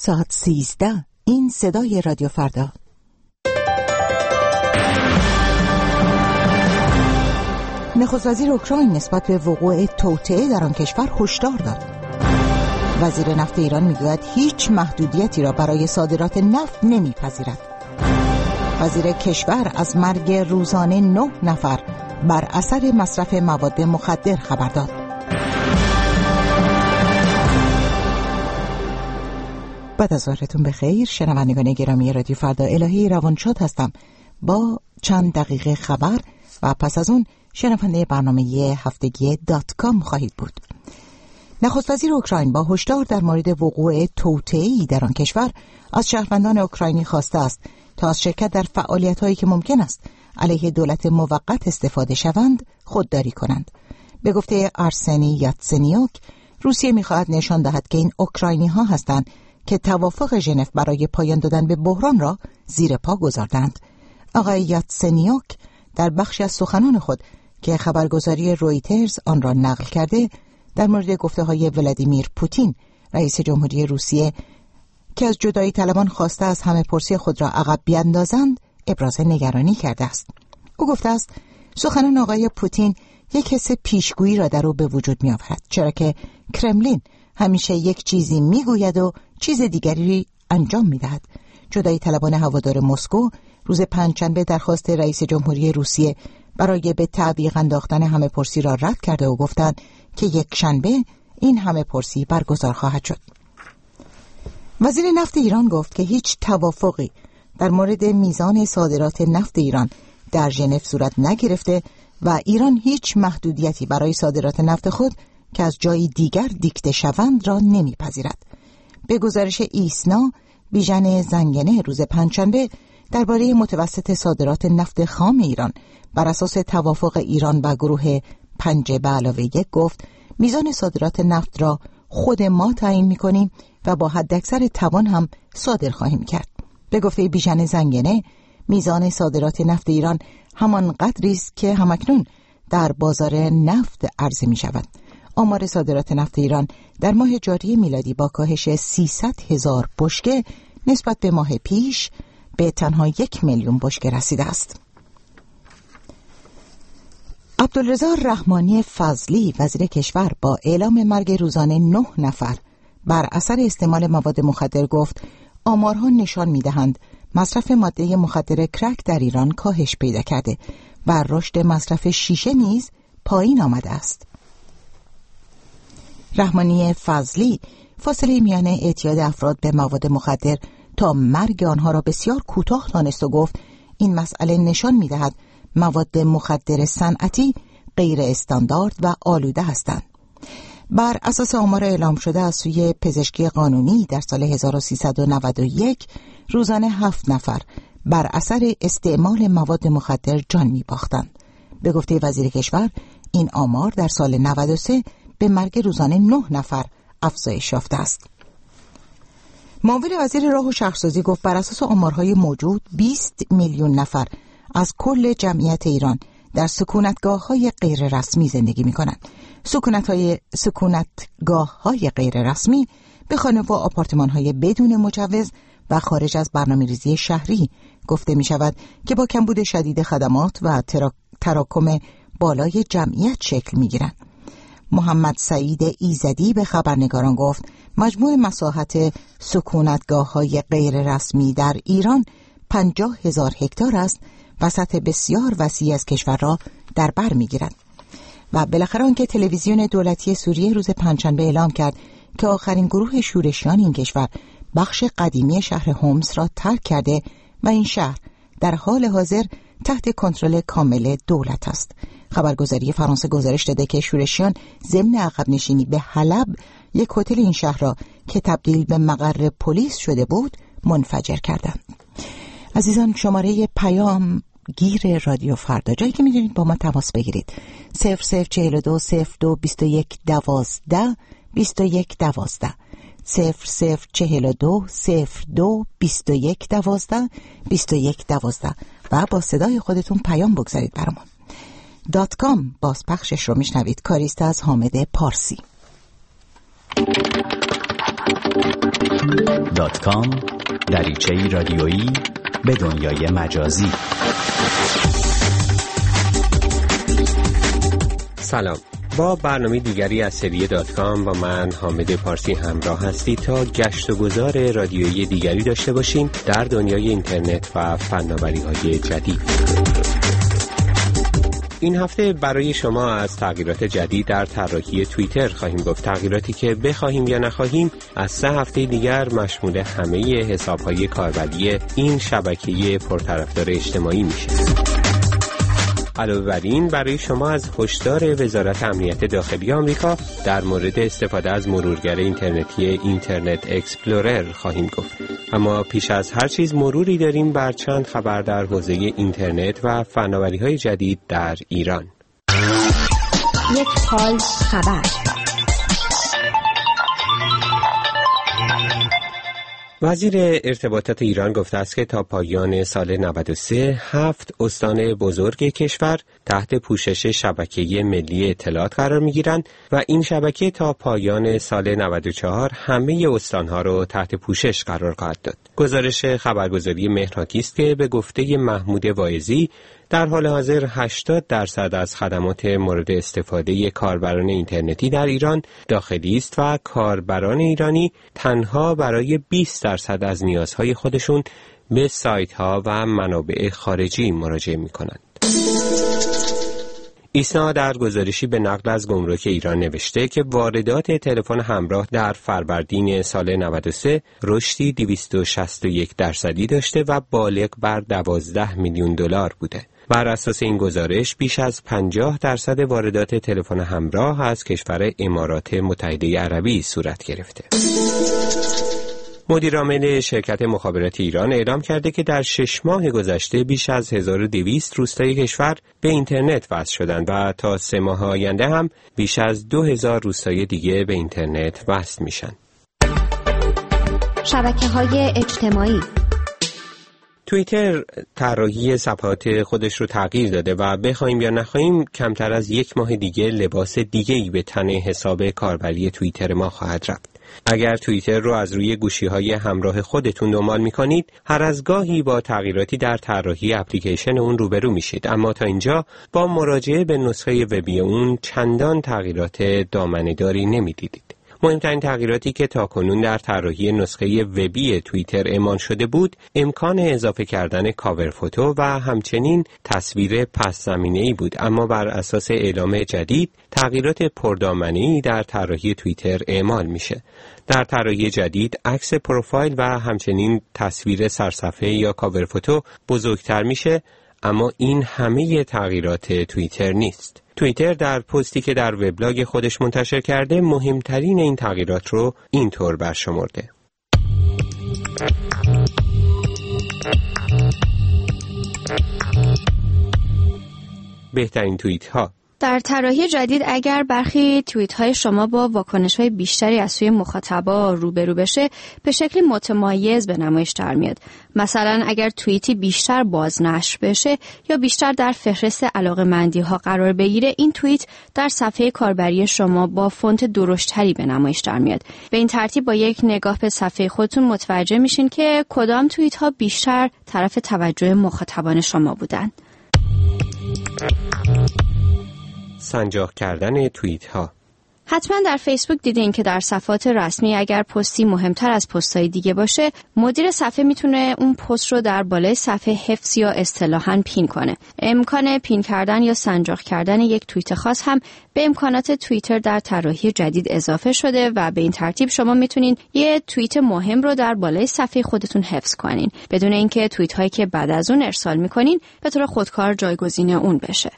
ساعت 13. این صدای رادیو فردا. نخست وزیر اوکراین نسبت به وقوع توطئه در آن کشور هشدار داد. وزیر نفت ایران میگوید هیچ محدودیتی را برای صادرات نفت نمیپذیرد. وزیر کشور از مرگ روزانه 9 نفر بر اثر مصرف مواد مخدر خبر داد. بعد از ظهرتون بخیر شنوندگان گرامی رادیو فردا. الهی روانشاد هستم با چند دقیقه خبر و پس از اون شنونده برنامه هفتگی .com خواهید بود. نخست وزیر اوکراین با هشدار در مورد وقوع توطئه‌ای در آن کشور از شهروندان اوکراینی خواسته است تا از شرکت در فعالیت‌هایی که ممکن است علیه دولت موقت استفاده شوند خودداری کنند. به گفته آرسنی یاتسنیوک، روسیه می‌خواهد نشان دهد که این اوکراینی‌ها هستند که توافق ژنو برای پایان دادن به بحران را زیر پا گذاردند. آقای یاتسنیوک در بخشی از سخنان خود که خبرگزاری رویترز آن را نقل کرده در مورد گفته‌های ولادیمیر پوتین رئیس جمهوری روسیه که از جدایی طلبان خواسته از همه پرسی خود را عقب بیاندازند ابراز نگرانی کرده است. او گفته است سخنان آقای پوتین یک حس پیشگویی را در او به وجود می‌آورد، چرا که کرملین همیشه یک چیزی میگوید و چیز دیگری انجام میدهد. جدایی طلبان هوادار مسکو روز پنجشنبه درخواست رئیس جمهوری روسیه برای به تعویق انداختن همه پرسی را رد کرده و گفتند که یک شنبه این همه پرسی برگزار خواهد شد. وزیر نفت ایران گفت که هیچ توافقی در مورد میزان صادرات نفت ایران در ژنو صورت نگرفته و ایران هیچ محدودیتی برای صادرات نفت خود که از جای دیگر دیکته شوند را نمیپذیرد. به گزارش ایسنا، بیژن زنگنه روز پنجشنبه درباره متوسط صادرات نفت خام ایران بر اساس توافق ایران و گروه 5+1 گفت میزان صادرات نفت را خود ما تعیین می‌کنیم و با حداکثر توان هم صادر خواهیم کرد. به گفته بیژن زنگنه، میزان صادرات نفت ایران همان قدری است که همکنون در بازار نفت عرضه می‌شود. آمار صادرات نفت ایران در ماه جاری میلادی با کاهش 300,000 بشکه نسبت به ماه پیش به تنها 1,000,000 بشکه رسیده است. عبدالرضا رحمانی فضلی وزیر کشور با اعلام مرگ روزانه 9 نفر بر اثر استعمال مواد مخدر گفت آمارها نشان می‌دهند مصرف ماده مخدر کرک در ایران کاهش پیدا کرده و رشد مصرف شیشه نیز پایین آمده است. رحمانی فضلی فاصله میان اعتیاد افراد به مواد مخدر تا مرگ آنها را بسیار کوتاه دانست و گفت این مسئله نشان می‌دهد مواد مخدر صنعتی غیر استاندارد و آلوده هستند. بر اساس آمار اعلام شده از سوی پزشکی قانونی در سال 1391 روزانه 7 نفر بر اثر استعمال مواد مخدر جان می‌باختند. به گفته وزیر کشور این آمار در سال 93 به مرگ روزانه 9 نفر افزایش یافته است. معاون وزیر راه و شهرسازی گفت بر اساس آمارهای موجود 20 میلیون نفر از کل جمعیت ایران در سکونتگاه‌های غیر رسمی زندگی می‌کنند. سکونتگاه‌های غیر رسمی به خانه و آپارتمان‌های بدون مجوز و خارج از برنامه‌ریزی شهری گفته می‌شود که با کمبود شدید خدمات و تراکم بالای جمعیت شکل می‌گیرند. محمد سعید ایزدی به خبرنگاران گفت مجموع مساحت سکونتگاه‌های غیر رسمی در ایران 50,000 هکتار است و سطح بسیار وسیع از کشور را در بر می‌گیرد. و بالاخره آنکه تلویزیون دولتی سوریه روز پنجشنبه اعلام کرد که آخرین گروه شورشیان این کشور بخش قدیمی شهر هومس را ترک کرده و این شهر در حال حاضر تحت کنترل کامل دولت است. خبرگزاری فرانسه گزارش داده که شورشیان ضمن عقب نشینی به حلب یک هتل این شهر را که تبدیل به مقر پلیس شده بود منفجر کردند. عزیزان، شماره پیام گیر رادیو فردا، جایی که می‌دونید با ما تماس بگیرید، 0042 02 21 12 21 12 0042 02 21 12 21 12 و با صدای خودتون پیام بگذارید برامون. .com بازپخشش رو میشنوید. کاریست از حامد پارسی. www.facebook.com دریچه‌ای رادیویی به دنیای مجازی. سلام، با برنامه دیگری از سری .com و من حامد پارسی همراه هستید تا گشت و گذار رادیویی دیگری داشته باشیم در دنیای اینترنت و فناوری‌های جدید. این هفته برای شما از تغییرات جدید در طراحی توییتر خواهیم گفت، تغییراتی که بخواهیم یا نخواهیم از 3 هفته دیگر مشمول همه حساب‌های کاربری این شبکه پرطرفدار اجتماعی میشه. علاوه بر این برای شما از هشدار وزارت امنیت داخلی آمریکا در مورد استفاده از مرورگر اینترنتی اینترنت اکسپلورر خواهیم گفت. اما پیش از هر چیز مروری داریم بر چند خبر در حوزه اینترنت و فناوری‌های جدید در ایران. یک حال خبر. وزیر ارتباطات ایران گفته است که تا پایان سال 93 7 استان بزرگ کشور تحت پوشش شبکه ملی اطلاعات قرار می‌گیرند و این شبکه تا پایان سال 94 همه استان‌ها را تحت پوشش قرار خواهد داد. گزارش خبرگزاری مهرحاکی است که به گفته محمود واعظی در حال حاضر 80% از خدمات مورد استفاده کاربران اینترنتی در ایران داخلی است و کاربران ایرانی تنها برای 20% از نیازهای خودشون به سایت‌ها و منابع خارجی مراجعه می‌کنند. ایسنا در گزارشی به نقل از گمرک ایران نوشته که واردات تلفن همراه در فروردین سال 93 رشدی 261% داشته و بالغ بر 12 میلیون دلار بوده. بر اساس این گزارش بیش از 50% واردات تلفن همراه از کشور امارات متحده عربی صورت گرفته. مدیرعامل شرکت مخابرات ایران اعلام کرده که در 6 ماه گذشته بیش از 1200 روستای کشور به اینترنت وصل شدند و تا 3 ماه آینده هم بیش از 2000 روستای دیگه به اینترنت وصل میشن. شبکه‌های اجتماعی. توییتر طراحی صفحات خودش رو تغییر داده و بخوایم یا نخواهیم کمتر از 1 ماه دیگه لباس دیگه‌ای به تن حساب کاربری توییتر ما خواهد رفت. اگر توییتر رو از روی گوشی‌های همراه خودتون دنبال می‌کنید، هر از گاهی با تغییراتی در طراحی اپلیکیشن اون روبرو میشید، اما تا اینجا با مراجعه به نسخه وبی اون چندان تغییرات دامنه‌داری نمی‌دیدید. مهمترین تغییراتی که تاکنون در طراحی نسخه وبی توییتر اعمال شده بود، امکان اضافه کردن کاور فوتو و همچنین تصویر پس زمینه‌ای بود، اما بر اساس اعلام جدید تغییرات پردامنه‌ای در طراحی توییتر اعمال میشه. در طراحی جدید عکس پروفایل و همچنین تصویر سرصفحه یا کاور فوتو بزرگتر میشه، اما این همه تغییرات توییتر نیست. توییتر در پستی که در وبلاگ خودش منتشر کرده مهمترین این تغییرات رو اینطور برشمرده: بهترین توییت ها. در طراحی جدید اگر برخی توییت های شما با واکنش های بیشتری از سوی مخاطبا روبرو بشه، به شکلی متمایز به نمایش در میاد. مثلا اگر توییتی بیشتر بازنشر بشه یا بیشتر در فهرست علاقه‌مندی ها قرار بگیره، این توییت در صفحه کاربری شما با فونت درشتری به نمایش در میاد. به این ترتیب با یک نگاه به صفحه خودتون متوجه میشین که کدام توییت ها بیشتر طرف توجه مخاطبان شما بودن. سنجاق کردن توییت ها. حتما در فیسبوک دیدین که در صفحات رسمی اگر پستی مهمتر از پست‌های دیگه باشه، مدیر صفحه میتونه اون پست رو در بالای صفحه حفظ یا اصطلاحاً پین کنه. امکان پین کردن یا سنجاق کردن یک توییت خاص هم به امکانات توییتر در طراحی جدید اضافه شده و به این ترتیب شما میتونین یه توییت مهم رو در بالای صفحه خودتون حفظ کنین بدون اینکه توییت هایی که بعد از اون ارسال میکنین به طور خودکار جایگزین اون بشه.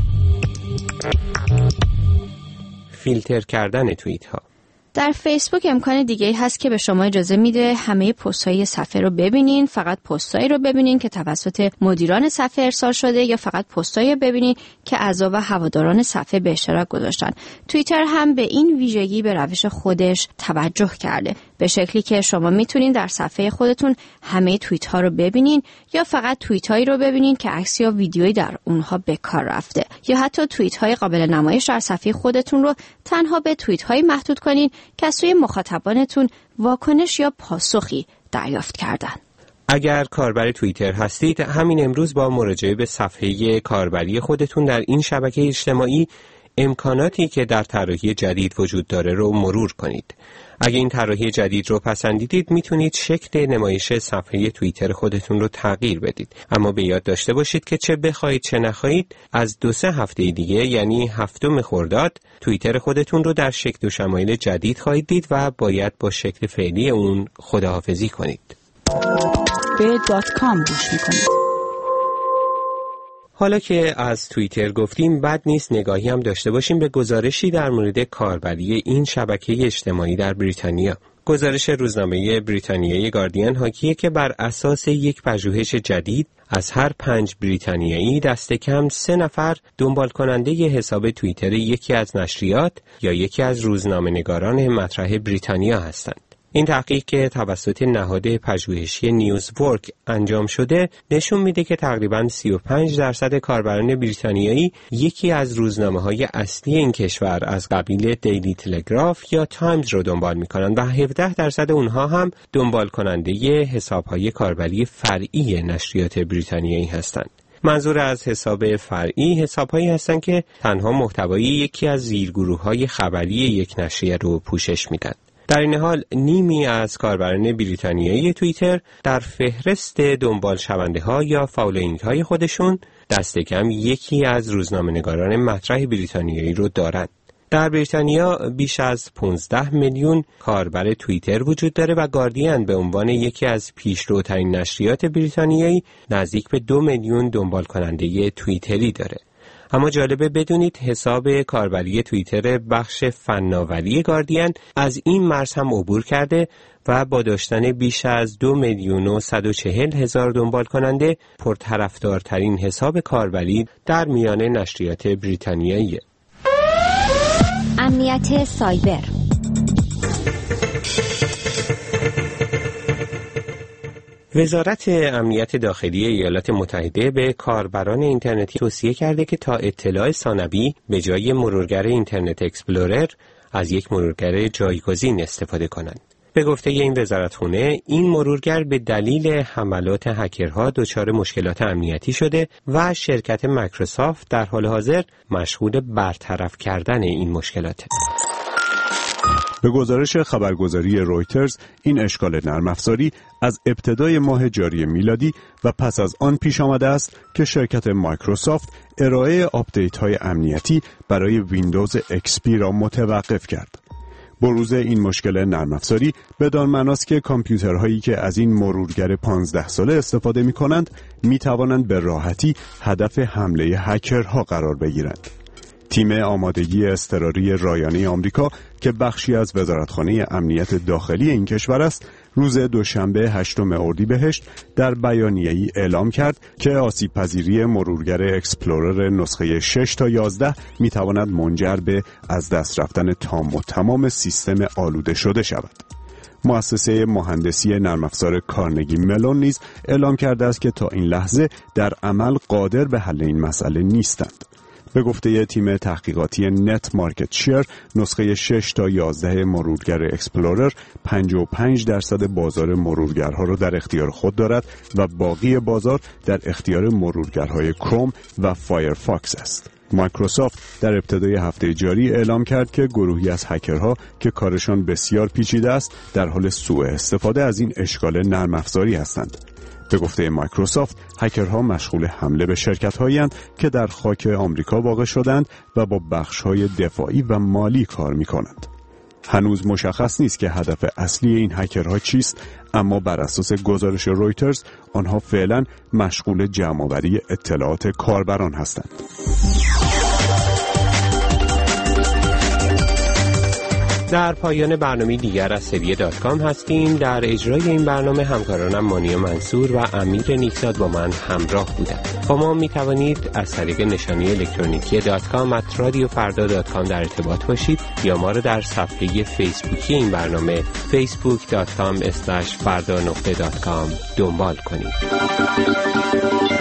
فیلتر کردن توییت ها. در فیسبوک امکان دیگه‌ای هست که به شما اجازه میده همه پست‌های صفحه رو ببینین، فقط پست‌هایی رو ببینین که توسط مدیران صفحه ارسال شده یا فقط پست‌هایی ببینین که اعضا و هواداران صفحه به اشتراک گذاشتن. توییتر هم به این ویژگی به روش خودش توجه کرده. به شکلی که شما میتونین در صفحه خودتون همه توییت ها رو ببینین یا فقط توییت هایی رو ببینین که عکس یا ویدیویی در اونها به کار رفته، یا حتی توییت های قابل نمایش در صفحه خودتون رو تنها به توییت هایی محدود کنین که از سوی مخاطبانتون واکنش یا پاسخی دریافت کردن. اگر کاربر توییتر هستید، همین امروز با مراجعه به صفحه کاربری خودتون در این شبکه اجتماعی امکاناتی که در طراحی جدید وجود داره رو مرور کنید. اگه این طراحی جدید رو پسندیدید، میتونید شکل نمایش صفحه توییتر خودتون رو تغییر بدید. اما به یاد داشته باشید که چه بخواید چه نخواهید، از 2-3 هفته دیگه یعنی 7 خرداد توییتر خودتون رو در شکل و شمایل جدید خواهید دید و باید با شکل فعلی اون خداحافظی کنید. به .com گوش میکنید. حالا که از توییتر گفتیم، بد نیست نگاهی هم داشته باشیم به گزارشی در مورد کاربری این شبکه اجتماعی در بریتانیا. گزارش روزنامه بریتانیایی گاردین حاکیه که بر اساس یک پژوهش جدید از هر 5 بریتانیایی دست کم 3 نفر دنبال کننده ی حساب توییتر یکی از نشریات یا یکی از روزنامه‌نگاران مطرح بریتانیا هستند. این تحقیق که توسط نهاد پژوهشی نیوزورک انجام شده نشون میده که تقریباً 35% کاربران بریتانیایی یکی از روزنامه‌های اصلی این کشور از قبیل دیلی تلگراف یا تایمز رو دنبال میکنن و 17% اونها هم دنبال کننده ی حساب‌های کاربری فرعی نشریات بریتانیایی هستند. منظور از حساب فرعی حساب‌هایی هستند که تنها محتوای یکی از زیرگروه‌های خبری یک نشریه رو پوشش میدن. در این حال نیمی از کاربران بریتانیایی توییتر در فهرست دنبال شونده ها یا فالوینگ های خودشون دست کم یکی از روزنامه‌نگاران مطرح بریتانیایی رو دارند. در بریتانیا بیش از 15 میلیون کاربر توییتر وجود داره و گاردین به عنوان یکی از پیشروترین نشریات بریتانیایی نزدیک به 2 میلیون دنبال کننده توییتری داره. اما جالبه بدونید حساب کاربری توییتر بخش فناوری گاردین از این مرز هم عبور کرده و با داشتن بیش از 2,140,000 دنبال کننده پرطرفدارترین حساب کاربری در میان نشریات بریتانیاییه. امنیت سایبر. وزارت امنیت داخلی ایالات متحده به کاربران اینترنتی توصیه کرده که تا اطلاع ثانوی به جای مرورگر اینترنت اکسپلورر از یک مرورگر جایگزین استفاده کنند. به گفته این وزارتخونه، این مرورگر به دلیل حملات هکرها دچار مشکلات امنیتی شده و شرکت مایکروسافت در حال حاضر مشغول برطرف کردن این مشکلاته. به گزارش خبرگزاری رویترز، این اشکال نرم افزاری از ابتدای ماه جاری میلادی و پس از آن پیش آمده است که شرکت مایکروسافت ارائه آپدیت‌های امنیتی برای ویندوز XP را متوقف کرد. بروز این مشکل نرم افزاری بدان معناست که کامپیوترهایی که از این مرورگر 15 ساله استفاده می‌کنند می‌توانند به راحتی هدف حمله هکرها قرار بگیرند. تیم آمادگی اضطراری رایانه آمریکا که بخشی از وزارتخانه امنیت داخلی این کشور است، روز دوشنبه 8 اردیبهشت در بیانیه‌ای اعلام کرد که آسیب‌پذیری مرورگر اکسپلورر نسخه 6 تا 11 می‌تواند منجر به از دست رفتن تام و تمام سیستم آلوده شده شود. مؤسسه مهندسی نرم افزار کارنگی ملون نیز اعلام کرده است که تا این لحظه در عمل قادر به حل این مسئله نیستند. به گفته تیم تحقیقاتی نت مارکت شیر، نسخه 6 تا 11 مرورگر اکسپلورر 55% بازار مرورگرها را در اختیار خود دارد و باقی بازار در اختیار مرورگرهای کروم و فایرفاکس است. مایکروسافت در ابتدای هفته جاری اعلام کرد که گروهی از هکرها که کارشان بسیار پیچیده است در حال سوء استفاده از این اشکال نرم افزاری هستند. به گفته مایکروسافت، هکرها مشغول حمله به شرکت‌هایی هستند که در خاک آمریکا واقع شدند و با بخش‌های دفاعی و مالی کار می‌کنند. هنوز مشخص نیست که هدف اصلی این هکرها چیست، اما بر اساس گزارش رویترز آنها فعلا مشغول جمع‌آوری اطلاعات کاربران هستند. در پایان برنامه دیگر از سری .com هستیم. در اجرای این برنامه همکارانم مانی منصور و امیر نیکزاد با من همراه بودند. با ما می توانید از طریق نشانی الکترونیکی .com @radiofarda.com در ارتباط باشید یا ما را در صفحه فیسبوکی این برنامه facebook.com/farda.com دنبال کنید.